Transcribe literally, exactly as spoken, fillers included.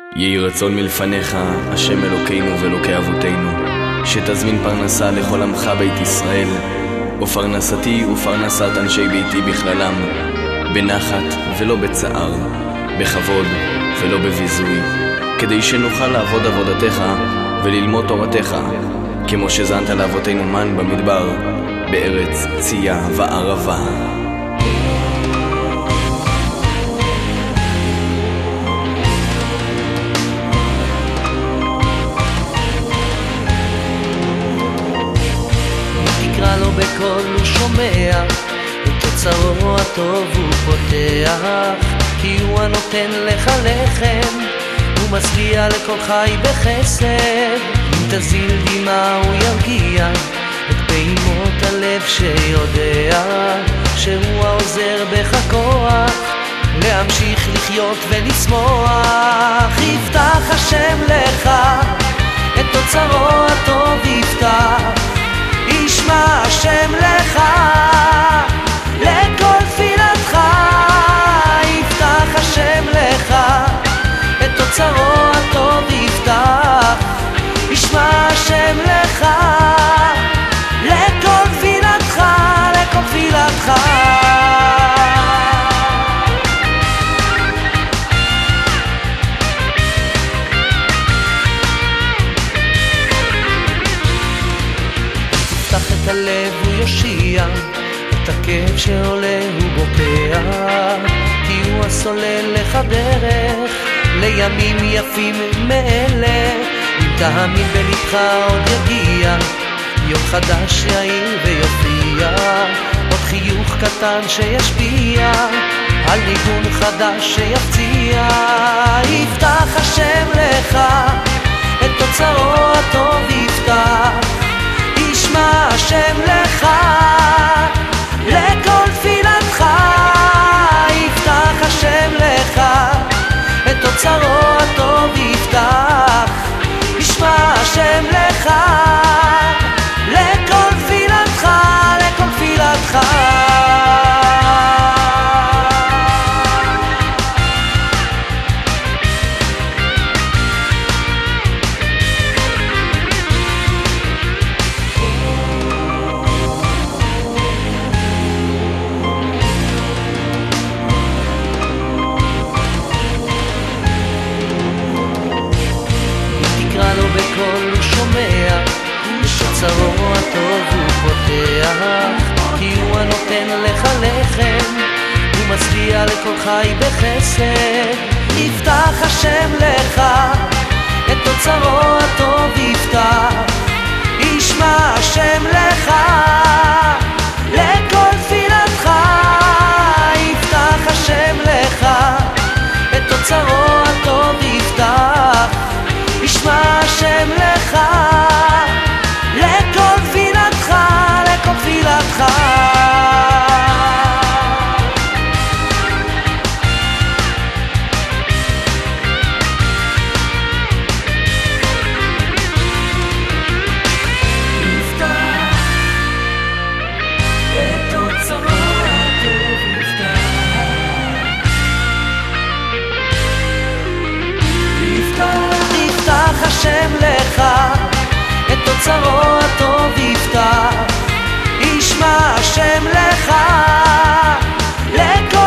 יהי רצון מלפניך, השם אלוקינו ואלוקי אבותינו, שתזמין פרנסה לכל עמך בית ישראל, ופרנסתי ופרנסת אנשי ביתי בכללם, בנחת ולא בצער, בכבוד ולא בביזוי, כדי שנוכל לעבוד עבודתך וללמוד תורתך, כמו שזנת לאבותינו מן במדבר, בארץ צייה וערבה. תקרא לו בקול הוא שומע, את תוצרו הטוב הוא פותח, כי הוא הנותן לך לחם, הוא משביע לכל חי בחסד. אם תזיל דמעה הוא ירגיע את פעימות הלב, שיודע שהוא העוזר בך כוח להמשיך לחיות ולשמוח. יפתח השם לך את תוצרו הטוב, יפתח ישמע השם לך לכל תפילתך. יפתח השם לך את תוצרו הטוב, יפתח ישמע השם לך לכל תפילתך, לכל תפילתך. תפתח את הלב הוא יושיע, את הכאב שעולה הוא בוקע, כי הוא הסולל לך דרך לימים יפים מאלה. אם תאמין בלבך עוד יגיע יום חדש יאיר ויופיע, עוד חיוך קטן שישפיע על ניגון חדש שיפציע. יפתח השם לך את תוצרו הטוב, יפתח ישמע השם לך לכל תפילתך. יפתח השם לך את תוצרו הטוב, יפתח ישמע השם לך לכל תפילתך, לכל תפילתך. בקול הוא שומע, תוצרו הטוב הוא פותח, כי הוא הנותן לך לחם, הוא משביע לכל חי בחסד. יפתח השם לך את תוצרו הטוב, יפתח ישמע השם לך לכל תפילתך. יפתח השם לך את תוצרו הטוב, יפתח ישמע השם לך לכל תפילתך, לכל תפילתך. יפתח השם לך את תוצרו הטוב, יפתח ישמע השם לך לכל